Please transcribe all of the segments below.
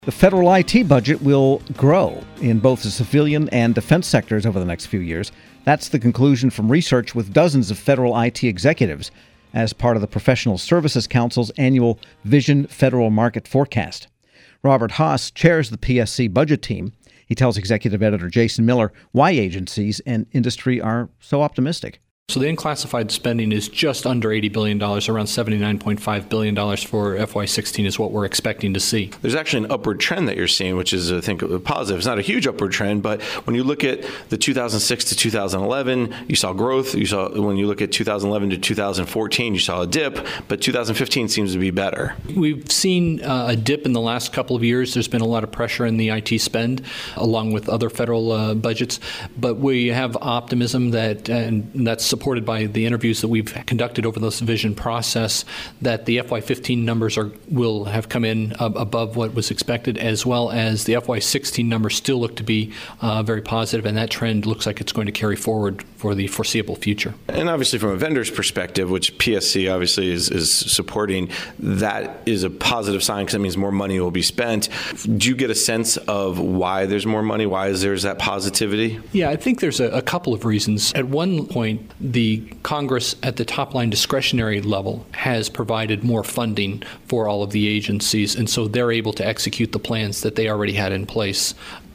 The federal IT budget will grow in both the civilian and defense sectors over the next few years. That's the conclusion from research with dozens of federal IT executives as part of the Professional Services Council's annual Vision Federal Market Forecast. Robert Haas chairs the PSC budget team. He tells executive editor Jason Miller why agencies and industry are so optimistic. So the unclassified spending is just under $80 billion, around $79.5 billion for FY16 is what we're expecting to see. There's actually an upward trend that you're seeing, which is, I think, positive. It's not a huge upward trend, but when you look at the 2006 to 2011, you saw growth. When you look at 2011 to 2014, you saw a dip, but 2015 seems to be better. We've seen a dip in the last couple of years. There's been a lot of pressure in the IT spend, along with other federal budgets, but we have optimism and that's supported by the interviews that we've conducted over this vision process, that the FY15 numbers will have come in above what was expected, as well as the FY16 numbers still look to be very positive, and that trend looks like it's going to carry forward for the foreseeable future. And obviously from a vendor's perspective, which PSC obviously is supporting, that is a positive sign because that means more money will be spent. Do you get a sense of why there's more money? Why there's that positivity? Yeah, I think there's a couple of reasons. At one point, the Congress at the top line discretionary level has provided more funding for all of the agencies, and so they're able to execute the plans that they already had in place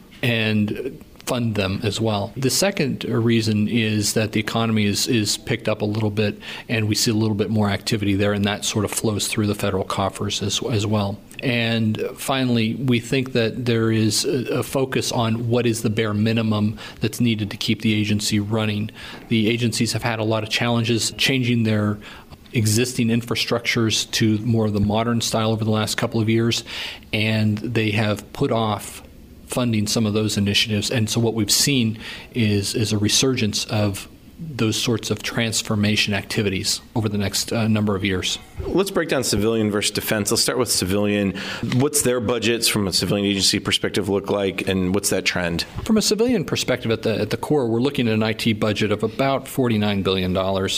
and fund them as well. The second reason is that the economy is picked up a little bit, and we see a little bit more activity there, and that sort of flows through the federal coffers as well. And finally, we think that there is a focus on what is the bare minimum that's needed to keep the agency running. The agencies have had a lot of challenges changing their existing infrastructures to more of the modern style over the last couple of years, and they have put off funding some of those initiatives. And so what we've seen is a resurgence of those sorts of transformation activities over the next number of years. Let's break down civilian versus defense. Let's start with civilian. What's their budgets from a civilian agency perspective look like, and what's that trend? From a civilian perspective, at the core, we're looking at an IT budget of about $49 billion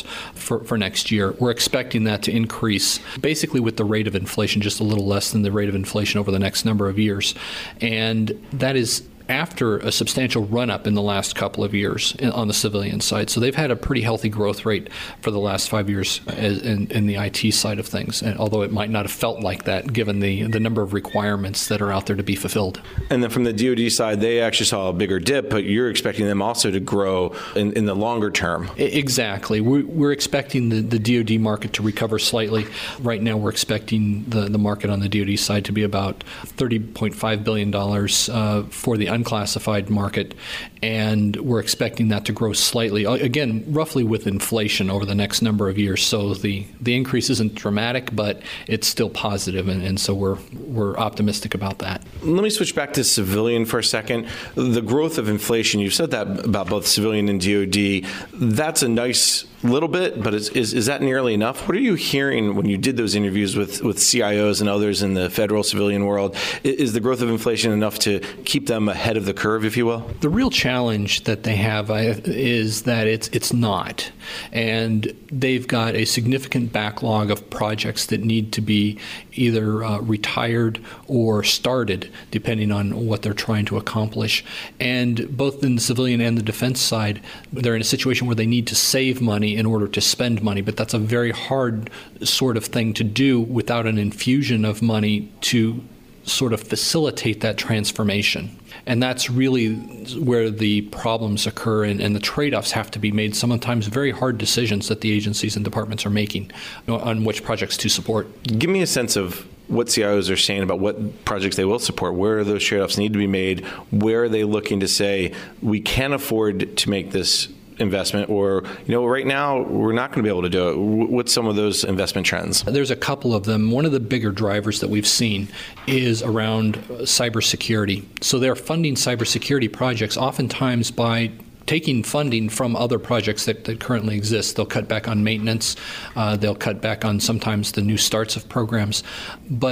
for next year. We're expecting that to increase basically with the rate of inflation, just a little less than the rate of inflation over the next number of years. And that is after a substantial run-up in the last couple of years on the civilian side. So they've had a pretty healthy growth rate for the last 5 years in the IT side of things, and although it might not have felt like that given the number of requirements that are out there to be fulfilled. And then from the DoD side, they actually saw a bigger dip, but you're expecting them also to grow in the longer term. Exactly. We're expecting the DoD market to recover slightly. Right now we're expecting the market on the DoD side to be about $30.5 billion for the unclassified market, and we're expecting that to grow slightly, again, roughly with inflation over the next number of years. So the increase isn't dramatic, but it's still positive, and so we're optimistic about that. Let me switch back to civilian for a second. The growth of inflation, you've said that about both civilian and DoD. That's a nice little bit, but is that nearly enough? What are you hearing when you did those interviews with CIOs and others in the federal civilian world? Is the growth of inflation enough to keep them ahead of the curve, if you will? The real challenge that they have is that it's not. And they've got a significant backlog of projects that need to be either retired or started, depending on what they're trying to accomplish. And both in the civilian and the defense side, they're in a situation where they need to save money in order to spend money, but that's a very hard sort of thing to do without an infusion of money to sort of facilitate that transformation. And that's really where the problems occur, and the trade-offs have to be made, sometimes very hard decisions that the agencies and departments are making on which projects to support. Give me a sense of what CIOs are saying about what projects they will support. Where those trade-offs need to be made? Where are they looking to say, we can't afford to make this investment, or right now we're not going to be able to do it? What's some of those investment trends? There's a couple of them. One of the bigger drivers that we've seen is around cybersecurity. So they're funding cybersecurity projects oftentimes by taking funding from other projects that currently exist. They'll cut back on maintenance. They'll cut back on sometimes the new starts of programs. But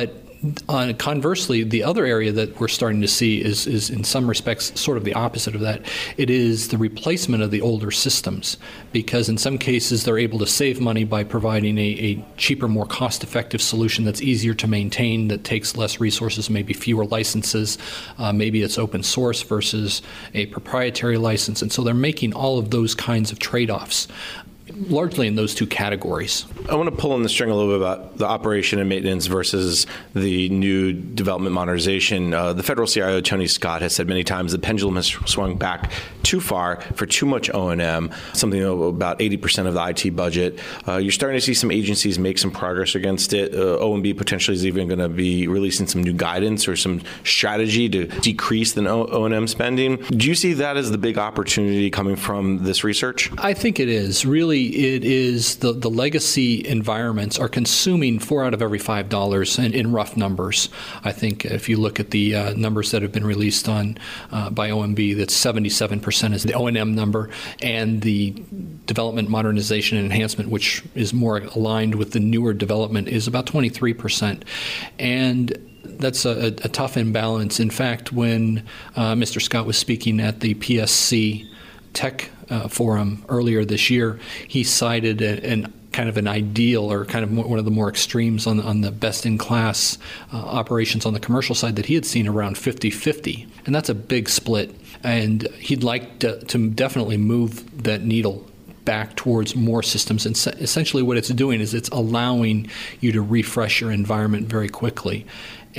Conversely, the other area that we're starting to see is in some respects sort of the opposite of that. It is the replacement of the older systems, because in some cases they're able to save money by providing a cheaper, more cost-effective solution that's easier to maintain, that takes less resources, maybe fewer licenses, maybe it's open source versus a proprietary license. And so they're making all of those kinds of trade-offs, largely in those two categories. I want to pull on the string a little bit about the operation and maintenance versus the new development modernization. The federal CIO, Tony Scott, has said many times the pendulum has swung back too far for too much O&M, something about 80% of the IT budget. You're starting to see some agencies make some progress against it. OMB potentially is even going to be releasing some new guidance or some strategy to decrease the O&M spending. Do you see that as the big opportunity coming from this research? I think it is. Really, it is the legacy environments are consuming 4 out of every $5 in rough numbers. I think if you look at the numbers that have been released on by OMB, that's 77% is the O&M number, and the development, modernization, and enhancement, which is more aligned with the newer development, is about 23%. And that's a tough imbalance. In fact, when Mr. Scott was speaking at the PSC Tech Forum earlier this year, he cited an ideal, or kind of one of the more extremes on the best-in-class operations on the commercial side that he had seen around 50-50. And that's a big split. And he'd like to definitely move that needle back towards more systems. And essentially what it's doing is it's allowing you to refresh your environment very quickly.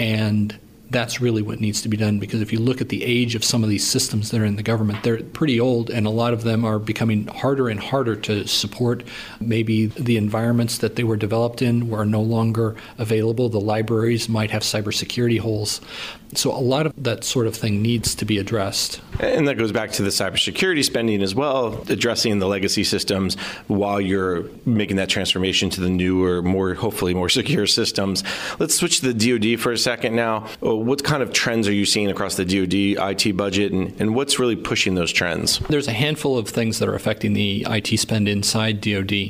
And that's really what needs to be done, because if you look at the age of some of these systems that are in the government, they're pretty old, and a lot of them are becoming harder and harder to support. Maybe the environments that they were developed in are no longer available. The libraries might have cybersecurity holes. So a lot of that sort of thing needs to be addressed. And that goes back to the cybersecurity spending as well, addressing the legacy systems while you're making that transformation to the newer, hopefully more secure systems. Let's switch to the DoD for a second now. What kind of trends are you seeing across the DoD IT budget, and what's really pushing those trends? There's a handful of things that are affecting the IT spend inside DoD.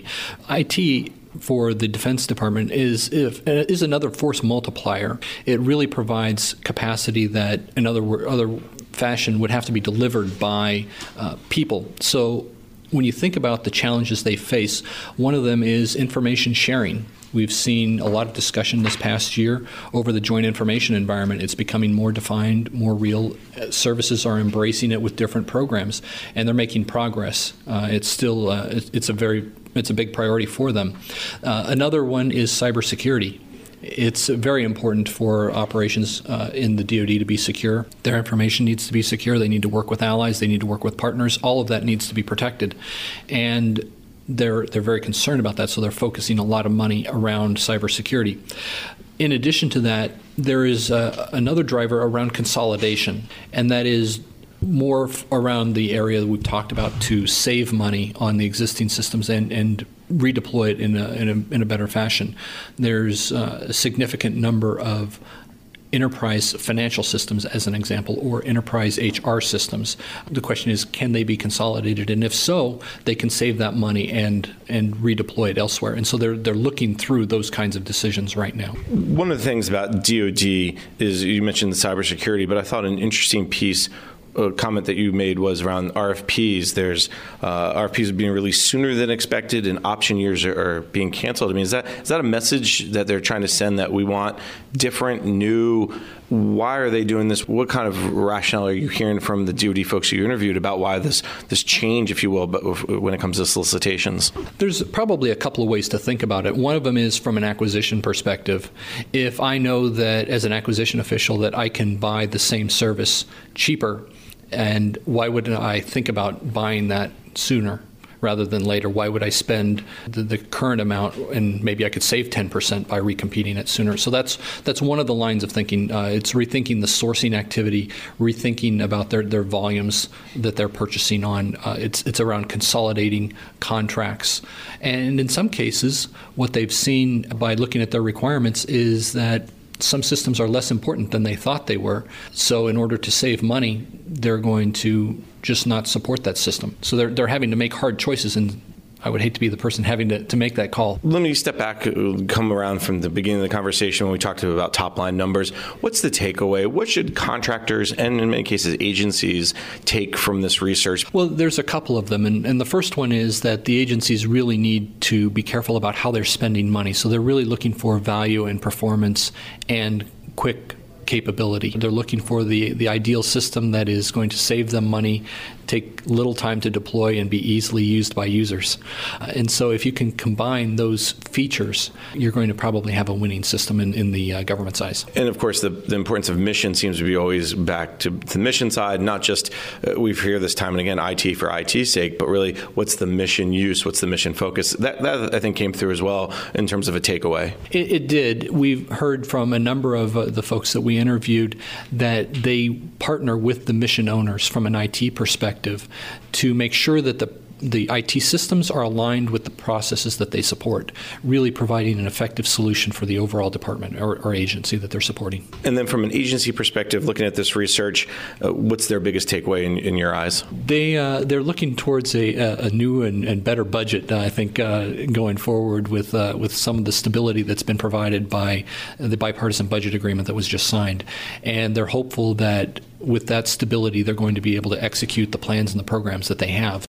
IT for the Defense Department is another force multiplier. It really provides capacity that in other fashion would have to be delivered by people. So when you think about the challenges they face, one of them is information sharing. We've seen a lot of discussion this past year over the joint information environment. It's becoming more defined, more real. Services are embracing it with different programs, and they're making progress. It's still it's a big priority for them. Another one is cybersecurity. It's very important for operations in the DoD to be secure. Their information needs to be secure. They need to work with allies. They need to work with partners. All of that needs to be protected. And they're very concerned about that, so they're focusing a lot of money around cybersecurity. In addition to that, there is another driver around consolidation, and that is more around the area that we've talked about to save money on the existing systems and redeploy it in a better fashion. There's a significant number of enterprise financial systems, as an example, or enterprise HR systems. The question is, can they be consolidated? And if so, they can save that money and redeploy it elsewhere. And so they're looking through those kinds of decisions right now. One of the things about DoD is, you mentioned the cybersecurity, but I thought an interesting piece, a comment that you made, was around RFPs. There's RFPs are being released sooner than expected, and option years are being canceled. I mean, is that a message that they're trying to send, that we want different, new? Why are they doing this? What kind of rationale are you hearing from the DoD folks you interviewed about why this change, if you will, but when it comes to solicitations? There's probably a couple of ways to think about it. One of them is from an acquisition perspective. If I know that as an acquisition official that I can buy the same service cheaper, and why wouldn't I think about buying that sooner rather than later? Why would I spend the current amount, and maybe I could save 10% by recompeting it sooner? So that's one of the lines of thinking. It's rethinking the sourcing activity, rethinking about their volumes that they're purchasing on. It's around consolidating contracts. And in some cases, what they've seen by looking at their requirements is that some systems are less important than they thought they were. So in order to save money, they're going to just not support that system. So they're having to make hard choices in I would hate to be the person having to make that call. Let me step back, come around from the beginning of the conversation when we talked about top-line numbers. What's the takeaway? What should contractors and, in many cases, agencies take from this research? Well, there's a couple of them. And the first one is that the agencies really need to be careful about how they're spending money. So they're really looking for value and performance and quick capability. They're looking for the ideal system that is going to save them money, take little time to deploy, and be easily used by users. And so if you can combine those features, you're going to probably have a winning system in the government size. And of course, the importance of mission seems to be always back to the mission side, not just, we hear this time and again, IT for IT's sake, but really what's the mission use, what's the mission focus? That I think came through as well in terms of a takeaway. It did. We've heard from a number of the folks that we interviewed that they partner with the mission owners from an IT perspective to make sure that the IT systems are aligned with the processes that they support, really providing an effective solution for the overall department or agency that they're supporting. And then from an agency perspective, looking at this research, what's their biggest takeaway in your eyes? They're looking towards a new and better budget, I think, going forward with some of the stability that's been provided by the bipartisan budget agreement that was just signed. And they're hopeful that with that stability, they're going to be able to execute the plans and the programs that they have.